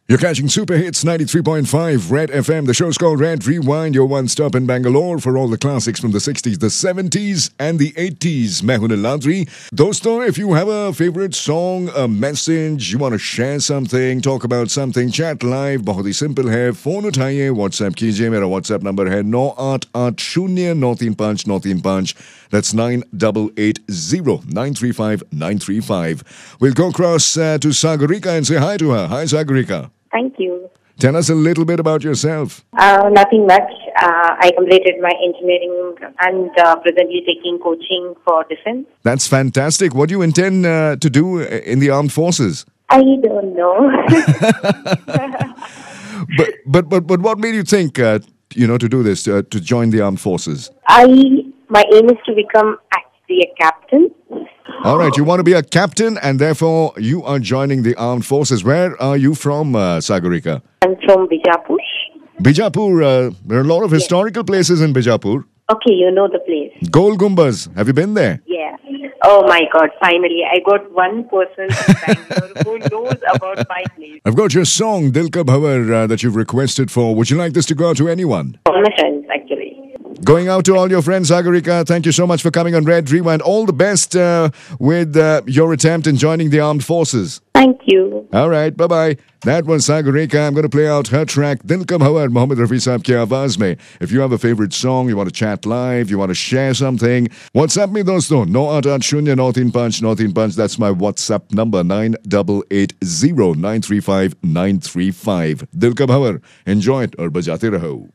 You're catching Super Hits 93.5 Red FM. The show's called Red Rewind, your one stop in Bangalore for all the classics from the 60s, the 70s, and the 80s. मैं हूं Niladri. Dosto, if you have a favorite song, a message, you want to share something, talk about something, chat live, बहुत ही simple है. Phone उठाइए, WhatsApp कीजिए. मेरा WhatsApp number है 9880 That's 9880 We'll go across to Sagarika and say hi to her. Hi, Sagarika. Thank you. Tell us a little bit about yourself. Nothing much. I completed my engineering and presently taking coaching for defense. That's fantastic. What do you intend to do in the armed forces? I don't know. But what made you think, to do this, to join the armed forces? My aim is to become actually a captain. All right, you want to be a captain and therefore you are joining the armed forces. Where are you from, Sagarika? I'm from Bijapur. Bijapur, there are a lot of historical places in Bijapur. Okay, you know the place. Gol Gumbaz, have you been there? Yeah. Oh my God, finally. I got one person from Bangalore who knows about my place. I've got your song, Dil Ka Bhavar, that you've requested for. Would you like this to go out to anyone? All my friends, actually. Going out to all your friends, Sagarika. Thank you so much for coming on Red Rewind. All the best with your attempt in joining the armed forces. Thank you. All right, bye-bye. That was Sagarika. I'm going to play out her track, Dil Ka Bhavar, Mohammed Rafi Saab ki awaaz mein. If you have a favorite song, you want to chat live, you want to share something, WhatsApp me, dosto. 9880 That's my WhatsApp number, 9880 Dil Ka Bhavar. Enjoy it aur bajate raho.